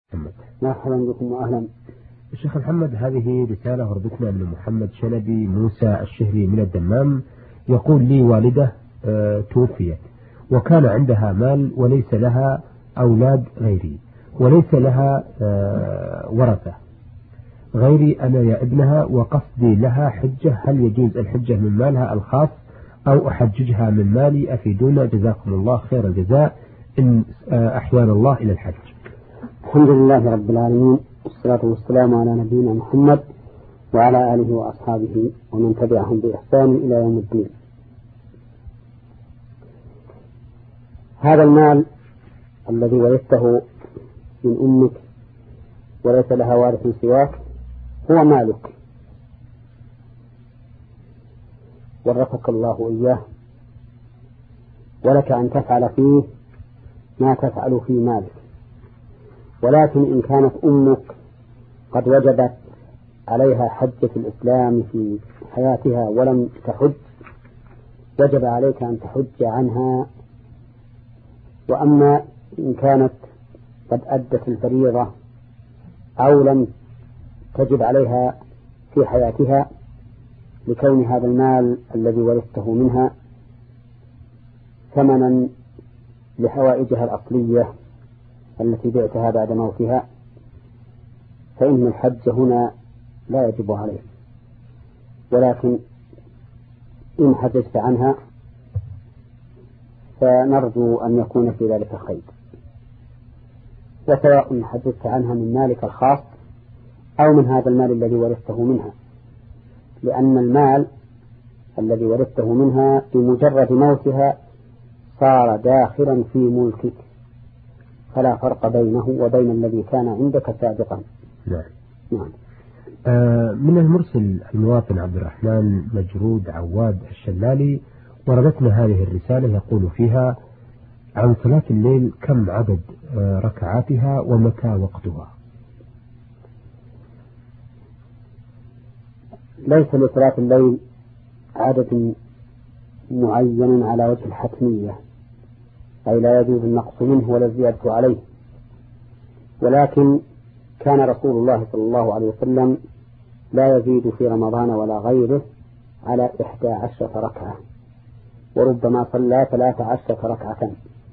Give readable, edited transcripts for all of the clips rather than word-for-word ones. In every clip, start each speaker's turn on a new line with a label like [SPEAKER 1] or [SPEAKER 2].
[SPEAKER 1] محمد.
[SPEAKER 2] مرحبا بكم وأهلا.
[SPEAKER 1] الشيخ محمد، هذه رسالة وردتنا من محمد شلبي موسى الشهري من الدمام. يقول لي والدة توفيت وكان عندها مال وليس لها أولاد غيري وليس لها ورثة غيري أنا يا ابنها، وقصدي لها حجة، هل يجوز الحجة من مالها الخاص أو أحججها من مالي؟ أفيدونا جزاكم الله خير الجزاء إن أحيانا الله إلى الحج.
[SPEAKER 2] الحمد لله رب العالمين، والصلاة والسلام على نبينا محمد وعلى آله وأصحابه ومن تبعهم بإحسان إلى يوم الدين. هذا المال الذي ورثته من أمك وليس لها وارث سواك هو مالك، ورثك الله إياه، ولك أن تفعل فيه ما تفعل في مالك. ولكن إن كانت أمك قد وجبت عليها حجة الإسلام في حياتها ولم تحج، وجب عليك أن تحج عنها. وأما إن كانت قد أدت الفريضة أو لم تجب عليها في حياتها لكون هذا المال الذي ورثته منها ثمنا لحوائجها الأصلية التي بعتها بعد موتها، فإن الحج هنا لا يجب عليه. ولكن إن حججت عنها فنرجو أن يكون في ذلك خير، وسواء حججت عنها من مالك الخاص أو من هذا المال الذي ورثته منها، لأن المال الذي ورثته منها بمجرد موتها صار داخلا في ملكك، فلا فرق بينه وبين الذي كان عندك سابقا.
[SPEAKER 1] نعم. من المرسل المواطن عبد الرحمن مجرود عواد الشلالي وردتنا هذه الرسالة، يقول فيها عن صلاة الليل كم عدد ركعاتها ومتى وقتها؟
[SPEAKER 2] ليس لصلاة الليل عدد معين على وجه الحتمية، أي لا يجوز النقص منه ولا الزيادة عليه، ولكن كان رسول الله صلى الله عليه وسلم لا يزيد في رمضان ولا غيره على 11 ركعة، وربما صلى 13 ركعة.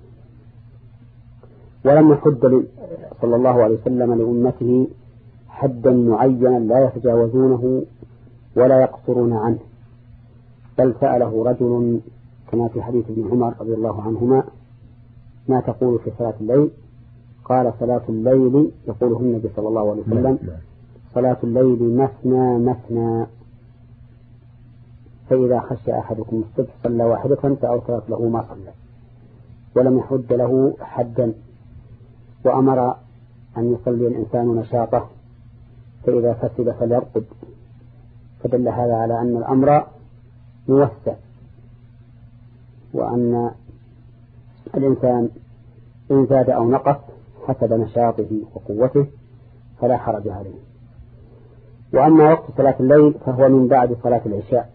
[SPEAKER 2] ولم يحد صلى الله عليه وسلم لأمته حدا معينا لا يتجاوزونه ولا يقصرون عنه، بل سأله رجل كما في حديث ابن عمر رضي الله عنهما: ما تقول في صلاة الليل؟ قال: صلاة الليل، يقوله النبي صلى الله عليه وسلم: صلاة الليل مثنى مثنى، فإذا خشى أحدكم الصبح صلى واحدة فأوترت له ما صلى، ولم يحد له حدا. وأمر أن يصلي الإنسان نشاطه، فإذا فسد فليرقد، فدل هذا على أن الأمر موسع، وأن الإنسان إن زاد أو نقص حسب نشاطه وقوته فلا حرج عليه. وأما وقت صلاة الليل فهو من بعد صلاة العشاء،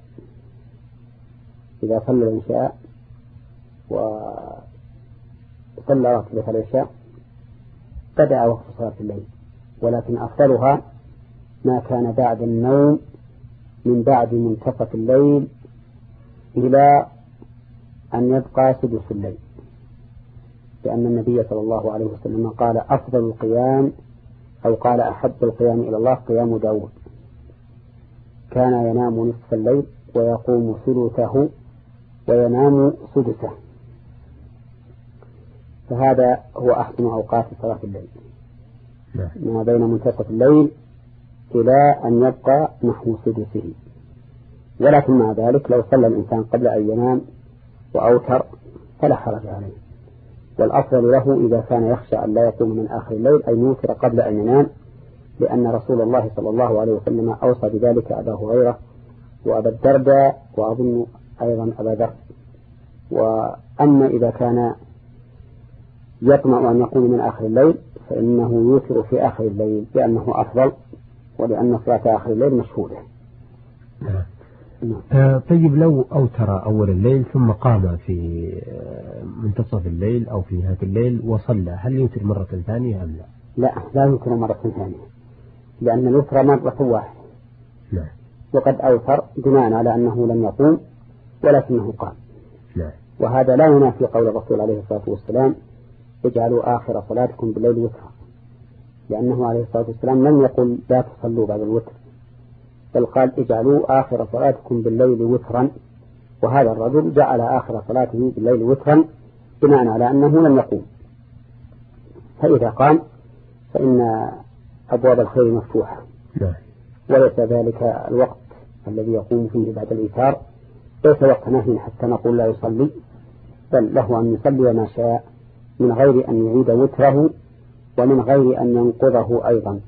[SPEAKER 2] إذا صلى العشاء وصلى راتبة العشاء بدأ وقت صلاة الليل، ولكن أفضلها ما كان بعد النوم من بعد منتصف الليل إلى أن يبقى سدس الليل، لأن النبي صلى الله عليه وسلم قال: أفضل القيام، أو قال: أحب القيام إلى الله قيام داود، كان ينام نصف الليل ويقوم ثلثه وينام سدسه. فهذا هو أحسن أوقات صلاة الليل، ما بين منتصف الليل إلى أن يبقى نحو سدسه. ولكن مع ذلك لو صلى الإنسان قبل أن ينام وأوتر فلا حرج عليه، والأفضل له إذا كان يخشى أن لا يقوم من آخر الليل أن يوتر قبل أن ينام، لأن رسول الله صلى الله عليه وسلم أوصى بذلك أبا هريرة وأبا الدرداء وأظن أيضا أبا ذر. وأما إذا كان يطمع أن يقوم من آخر الليل فإنه يوتر في آخر الليل، لأنه أفضل، ولأن صلاة آخر الليل مشهودة.
[SPEAKER 1] طيب لو أوتر أول الليل ثم قام في منتصف الليل أو في نهاية الليل وصلى، هل يوتر مرة ثانية أم لا؟
[SPEAKER 2] لا يوتر مرة ثانية، لأن الوتر مرة واحدة. وقد أوتر بناء على أنه لم يقوم ولكنه قام. وهذا لا ينافي قول الرسول عليه الصلاة والسلام اجعلوا آخر صلاتكم بالليل وترا، لأنه عليه الصلاة والسلام لم يقل لا تصلوا بعد الوتر، بل قال اجعلوا آخر صلاتكم بالليل وترا، وهذا الرجل جعل آخر صلاته بالليل وترا بناء على أنه لم يقوم. فإذا قام فإن أبواب الخير مفتوحة، وليس ذلك الوقت الذي يقوم فيه بعد الإيثار ليس وقت نهي حتى نقول لا يصلي، بل له أن يصلي ما شاء من غير أن يعيد وتره ومن غير أن ينقضه أيضا.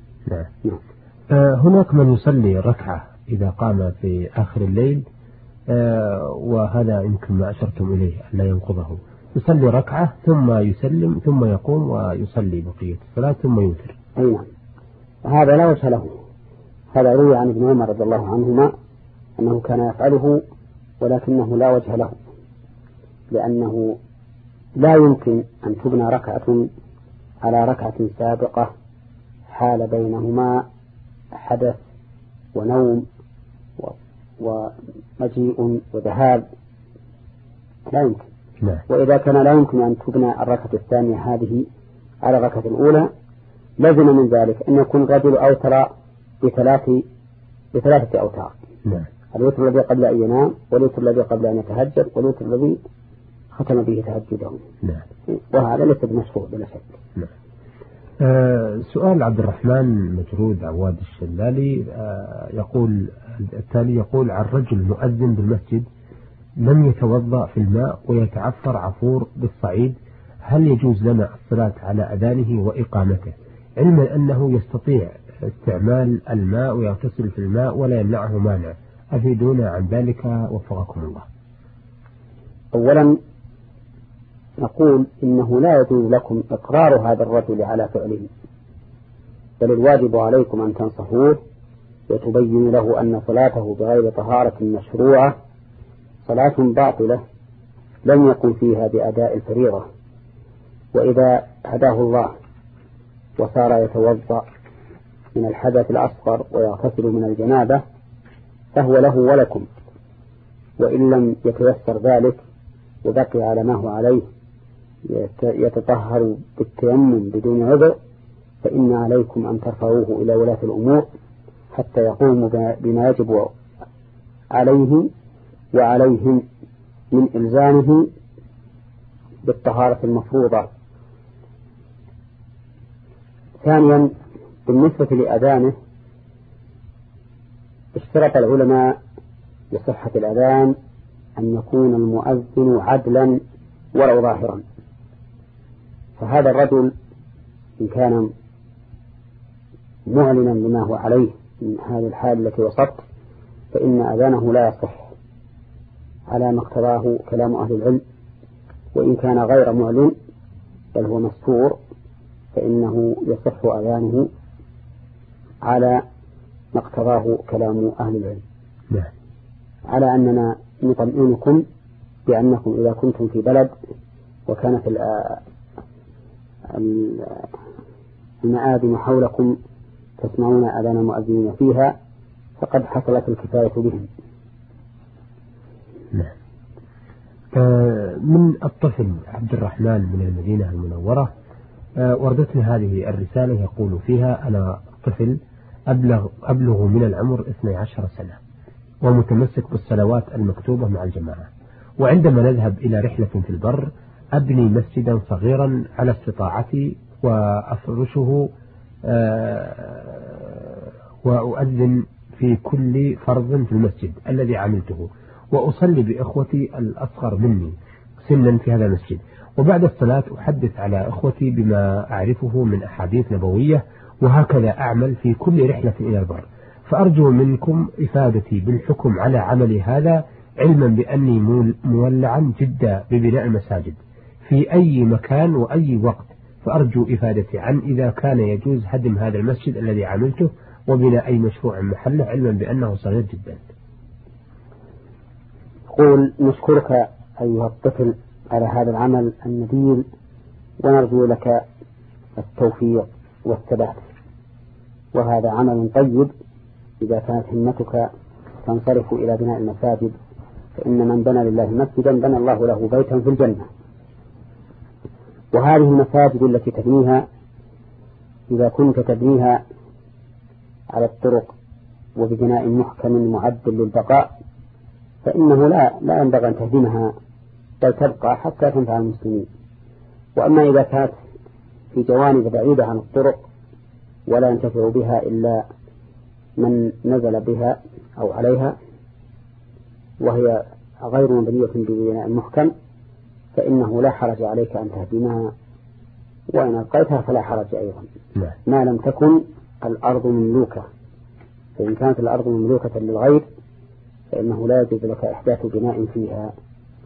[SPEAKER 1] هناك من يصلي ركعة إذا قام في آخر الليل، وهذا يمكن ما أشرتم إليه أن لا ينقضه، يصلي ركعة ثم يسلم ثم يقوم ويصلي بقية الصلاة ثم يوتر.
[SPEAKER 2] نعم، هذا لا وجه له. هذا روي عن ابن عمر رضي الله عنهما أنه كان يفعله، ولكنه لا وجه له، لأنه لا يمكن أن تبنى ركعة على ركعة سابقة حال بينهما حدث ونوم ومجيء وذهاب، لا يمكن. وإذا كان لا يمكن أن تبنى الركعة الثانية هذه على الركعة الأولى، لازم من ذلك أن يكون الرجل أوتر بثلاثة أوتار. الوتر الذي قبل أن ينام، والوتر الذي قبل أن يتهجد، والوتر الذي ختم به تهجده. وهذا ليس بمشروع بلا شك.
[SPEAKER 1] سؤال عبد الرحمن مجرود عواد الشلالي يقول التالي: يقول عن رجل مؤذن بالمسجد لم يتوضأ في الماء ويتعفر عفور بالصعيد، هل يجوز لنا الصلاة على أذانه وإقامته، علما أنه يستطيع استعمال الماء ويغتسل في الماء ولا يمنعه مانع؟ أفيدونا عن ذلك وفقكم الله.
[SPEAKER 2] أولا نقول إنه لا يجوز لكم إقرار هذا الرجل على فعله، بل الواجب عليكم أن تنصحوه وتبين له أن صلاته بغير طهارة مشروعة صلاة باطلة لم يكن فيها بأداء الفريضة. وإذا هداه الله وصار يتوضأ من الحدث الأصغر ويغتسل من الجنابة فهو له ولكم، وإن لم يتيسر ذلك وبقي على ما هو عليه يتطهر بالتيمم بدون عذر، فإن عليكم أن ترفعوه إلى ولاة الأمور حتى يقوموا بما يجب عليه وعليهم من إلزامه بالطهارة المفروضة. ثانيا، بالنسبة لأذانه اشترط العلماء لصحة الأذان أن يكون المؤذن عدلا ولو ظاهرا، فهذا الرجل إن كان معلنا لما هو عليه من هذه الحال التي وصفت فإن أذانه لا يصح على ما اقتضاه كلام أهل العلم، وإن كان غير معلن بل هو مستور فإنه يصح أذانه على ما اقتضاه كلام أهل العلم. على أننا نطمئنكم بأنكم إذا كنتم في بلد وكانت المآذن حولكم تسمعون أذان المؤذنين فيها فقد حصلت الكفاية بهم.
[SPEAKER 1] من الطفل عبد الرحمن من المدينة المنورة وردتني هذه الرسالة يقول فيها: أنا طفل أبلغ من العمر 12 سنة ومتمسك بالصلوات المكتوبة مع الجماعة، وعندما نذهب إلى رحلة في البر أبني مسجدا صغيرا على استطاعتي وأفرشه وأؤذن في كل فرض في المسجد الذي عملته، وأصلي بإخوتي الأصغر مني سنا في هذا المسجد، وبعد الصلاة أحدث على إخوتي بما أعرفه من أحاديث نبوية، وهكذا أعمل في كل رحلة إلى البر. فأرجو منكم إفادتي بالحكم على عملي هذا، علما بأني مولعا جدا ببناء المساجد في أي مكان وأي وقت، فأرجو إفادتي عن إذا كان يجوز هدم هذا المسجد الذي عملته وبناء أي مشروع محله، علما بأنه صغير جدا.
[SPEAKER 2] قول: نشكرك أيها الطفل على هذا العمل النبيل ونرجو لك التوفيق والثبات، وهذا عمل طيب إذا كانت همتك تنصرف إلى بناء المساجد، فإن من بنى لله مسجدا بنى الله له بيتا في الجنة. وهذه المساجد التي تبنيها إذا كنت تبنيها على الطرق وببناء محكم معد للبقاء فإنه لا ينبغي أن تهدمها، بل تبقى حتى تنفع المسلمين. وأما إذا كانت في جوانب بعيدة عن الطرق ولا ينتفع بها إلا من نزل بها أو عليها وهي غير مبنية ببناء محكم، فإنه لا حرج عليك أن تهدمها، وإن أبقيتها فلا حرج أيضا ما لم تكن الأرض مملوكة. فإن كانت الأرض مملوكة للغير فإنه لا يجوز لك إحداث بناء فيها.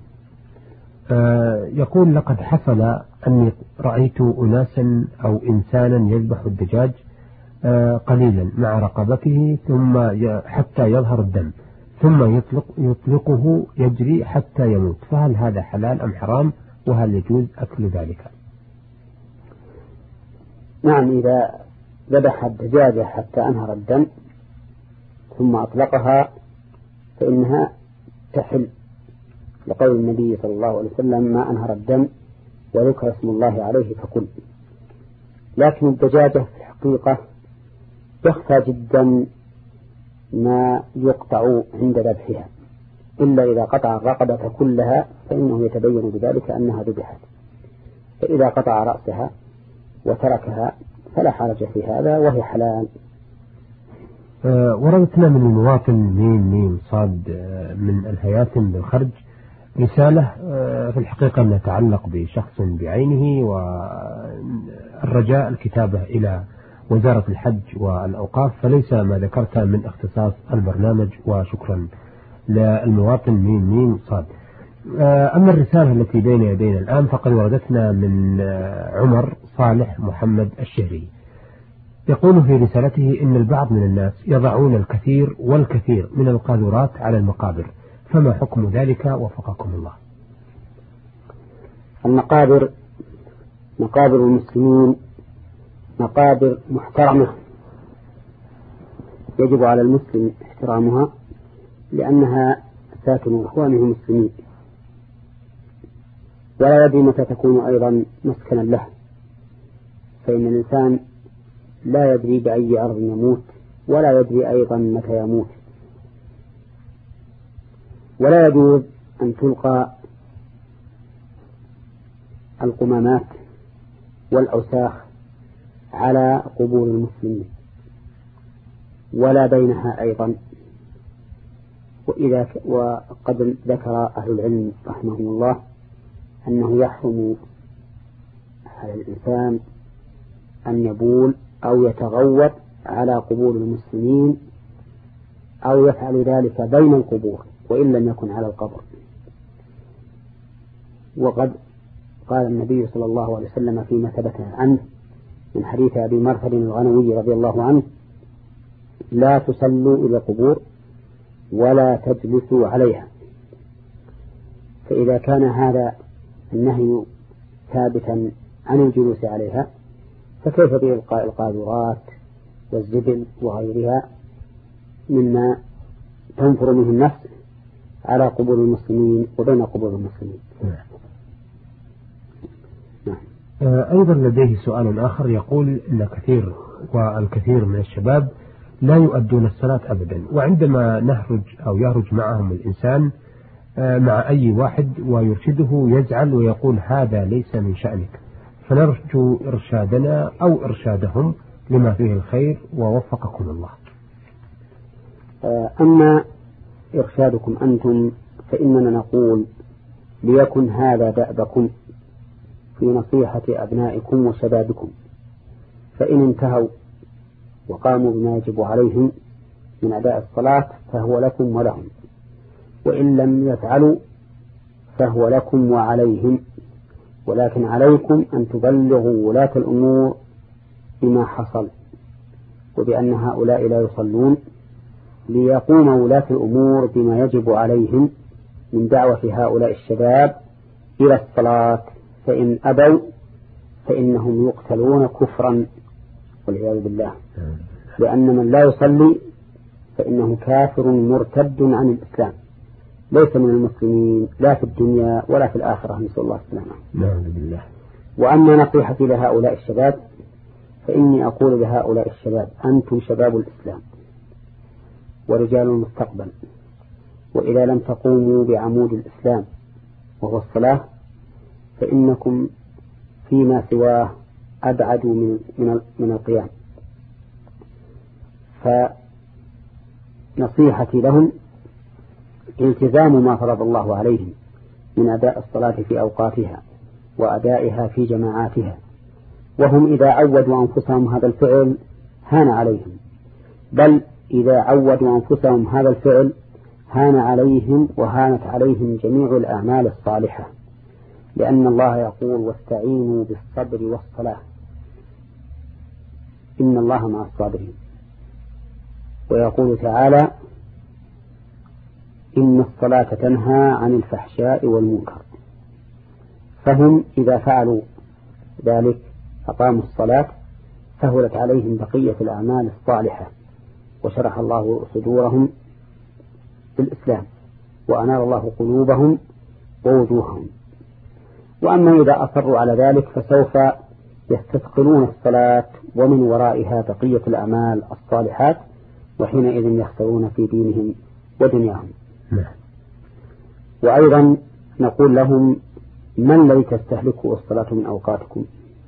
[SPEAKER 1] يقول لقد حصل أني رأيت أناسا أو إنسانا يذبح الدجاج قليلا مع رقبته ثم حتى يظهر الدم ثم يطلقه يجري حتى يموت، فهل هذا حلال أم حرام، وهل يجوز أكل ذلك؟
[SPEAKER 2] نعم، إذا ذبح الدجاجة حتى أنهر الدم ثم أطلقها فإنها تحل، لقول النبي صلى الله عليه وسلم ما أنهر الدم وذكر اسم الله عليه فكل. لكن الدجاجة في الحقيقة يخفى جدا ما يقطع عند ذبحها، إلا إذا قطع الرقبة كلها فإنه يتبين بذلك أنها ذبحت، فإذا قطع رأسها وتركها فلا حرج في هذا وهي حلال.
[SPEAKER 1] وردتنا من المواطن ميم صاد من الهياثم بالخرج رسالة في الحقيقة أن تتعلق بشخص بعينه، والرجاء الكتابة إلى وزارة الحج والأوقاف، فليس ما ذكرت من اختصاص البرنامج، وشكرا للمواطن ميم صاد. أما الرسالة التي بين يدينا الآن فقد وردتنا من عمر صالح محمد الشهري، يقول في رسالته إن البعض من الناس يضعون الكثير والكثير من القاذورات على المقابر، فما حكم ذلك وفقكم الله؟
[SPEAKER 2] المقابر مقابر المسلمين مقابر محترمة يجب على المسلم احترامها، لأنها ساكن إخوانه المسلمين، ولا يدري متى تكون أيضا مسكنا له، فإن الإنسان لا يدري بأي أرض يموت ولا يدري أيضا متى يموت. ولا يجوز أن تلقى القمامات والأوساخ على قبور المسلمين ولا بينها أيضا. وقد ذكر أهل العلم رحمهم الله أنه يحرم على الإنسان أن يبول أو يتغوط على قبور المسلمين أو يفعل ذلك بين القبور وإن لم يكن على القبر. وقد قال النبي صلى الله عليه وسلم فيما ثبت عنه من حديث أبي مرثد الغنوي رضي الله عنه: لا تصلوا إلى القبور ولا تجلسوا عليها. فإذا كان هذا النهي ثابتا عن الجلوس عليها فكيف بإلقاء القاذورات والزبل وغيرها مما تنفر منه النفس على قبور المسلمين وبين قبور المسلمين؟
[SPEAKER 1] أيضا لديه سؤال آخر يقول إن الكثير من الشباب لا يؤدون الصلاة أبدا، وعندما نهرج أو يهرج معهم الإنسان مع أي واحد ويرشده يزعل ويقول هذا ليس من شأنك، فنرجو إرشادنا أو إرشادهم لما فيه الخير ووفقكم الله.
[SPEAKER 2] أما إرشادكم أنتم فإننا نقول ليكن هذا دأبكم في نصيحة أبنائكم وشبابكم، فإن انتهوا وقاموا بما يجب عليهم من أداء الصلاة فهو لكم ولهم، وإن لم يفعلوا فهو لكم وعليهم، ولكن عليكم أن تبلغوا ولاة الأمور بما حصل وبأن هؤلاء لا يصلون، ليقوم ولاة الأمور بما يجب عليهم من دعوة هؤلاء الشباب إلى الصلاة، فإن أبوا فإنهم يقتلون كفرا والعياذ بالله، لأن من لا يصلي فإنه كافر مرتد عن الإسلام، ليس من المسلمين لا في الدنيا ولا في الآخرة، نسأل الله السلامة.
[SPEAKER 1] نعم بالله.
[SPEAKER 2] وأما نصيحتي لهؤلاء الشباب فإني أقول لهؤلاء الشباب: أنتم شباب الإسلام ورجال المستقبل، وإذا لم تقوموا بعمود الإسلام وهو الصلاة فإنكم فيما سواه أبعدوا من القيام. فنصيحتي لهم التزام ما فرض الله عليهم من أداء الصلاة في أوقاتها وأدائها في جماعاتها، وهم إذا عودوا أنفسهم هذا الفعل هان عليهم، بل إذا عودوا أنفسهم هذا الفعل هان عليهم وهانت عليهم جميع الأعمال الصالحة، لأن الله يقول: واستعينوا بالصبر والصلاة إن الله مع الصابرين. ويقول تعالى: إن الصلاة تنهى عن الفحشاء والمنكر. فهم إذا فعلوا ذلك أقاموا الصلاة سهلت عليهم بقية الأعمال الصالحة، وشرح الله صدورهم بالإسلام، وأنار الله قلوبهم ووجوههم. وأما إذا أصروا على ذلك فسوف يستثقلون الصلاة ومن ورائها بقية الأعمال الصالحات، وحينئذ يخسرون في دينهم ودنياهم. وأيضا نقول لهم: ما الذي تستهلكه الصلاة من أوقاتكم؟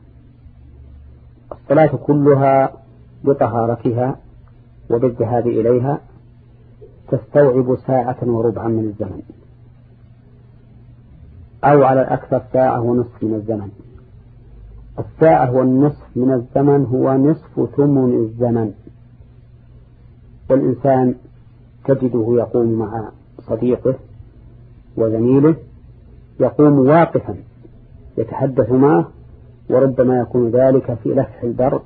[SPEAKER 2] الصلاة كلها بطهارتها وبالذهاب إليها تستوعب ساعة وربعا من الزمن، أو على الأكثر ساعة ونصف من الزمن. الساعة والنصف من الزمن هو نصف ثمن الزمن. والإنسان تجده يقوم مع صديقه وزميله، يقوم واقفا يتحدث معه، وربما يكون ذلك في لفح البرد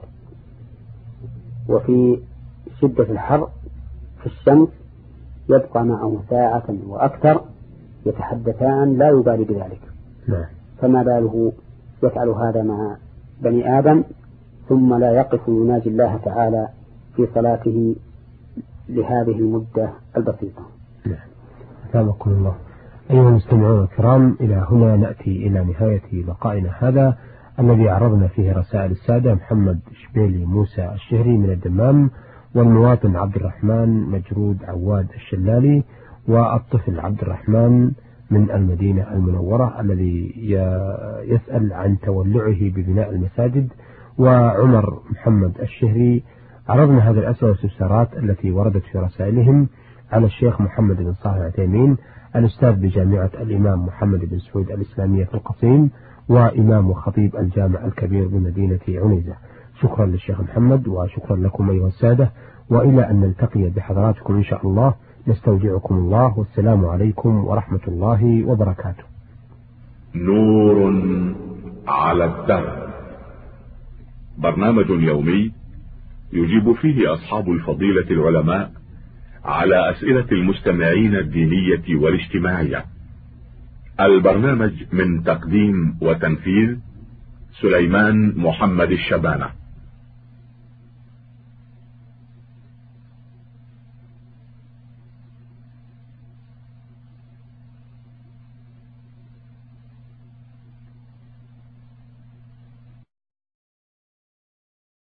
[SPEAKER 2] وفي شدة الحر في الشمس، يبقى معه ساعة وأكثر يتحدثان لا يبالي بذلك. فما باله يفعل هذا مع بني آدم ثم لا يقف يناجي الله تعالى في صلاته لهذه المدة البسيطة.
[SPEAKER 1] أثابكم الله. أيها المستمعون الكرام، إلى هنا نأتي إلى نهاية لقائنا هذا الذي عرضنا فيه رسائل السادة محمد شبيلي موسى الشهري من الدمام، والمواطن عبد الرحمن مجرود عواد الشلالي، والطفل عبد الرحمن من المدينة المنورة الذي يسأل عن تولعه ببناء المساجد، وعمر محمد الشهري. عرضنا هذه الأسئلة والاستفسارات التي وردت في رسائلهم على الشيخ محمد بن صالح العثيمين، الأستاذ بجامعة الإمام محمد بن سعود الإسلامية في القصيم، وإمام وخطيب الجامع الكبير بمدينة عنيزة. شكرا للشيخ محمد، وشكرا لكم أيها السادة، وإلى أن نلتقي بحضراتكم إن شاء الله، نستودعكم الله، والسلام عليكم ورحمة الله وبركاته.
[SPEAKER 3] نور على الدرب، برنامج يومي يجيب فيه أصحاب الفضيلة العلماء على أسئلة المستمعين الدينية والاجتماعية. البرنامج من تقديم وتنفيذ سليمان محمد الشبانة.